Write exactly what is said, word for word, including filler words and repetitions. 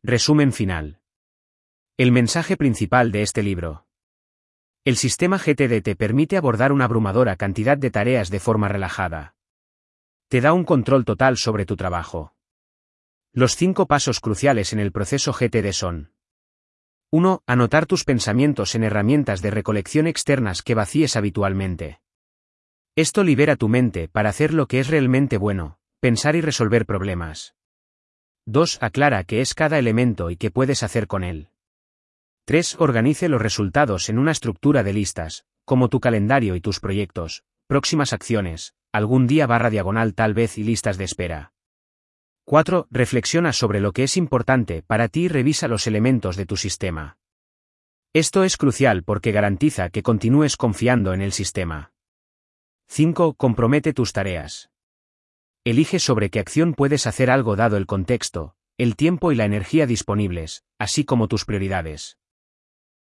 Resumen final. El mensaje principal de este libro. El sistema G T D te permite abordar una abrumadora cantidad de tareas de forma relajada. Te da un control total sobre tu trabajo. Los cinco pasos cruciales en el proceso G T D son: uno. Anotar tus pensamientos en herramientas de recolección externas que vacíes habitualmente. Esto libera tu mente para hacer lo que es realmente bueno, pensar y resolver problemas. dos. Aclara qué es cada elemento y qué puedes hacer con él. tres. Organice los resultados en una estructura de listas, como tu calendario y tus proyectos, próximas acciones, algún día barra diagonal tal vez y listas de espera. cuatro. Reflexiona sobre lo que es importante para ti y revisa los elementos de tu sistema. Esto es crucial porque garantiza que continúes confiando en el sistema. cinco. Compromete tus tareas. Elige sobre qué acción puedes hacer algo dado el contexto, el tiempo y la energía disponibles, así como tus prioridades.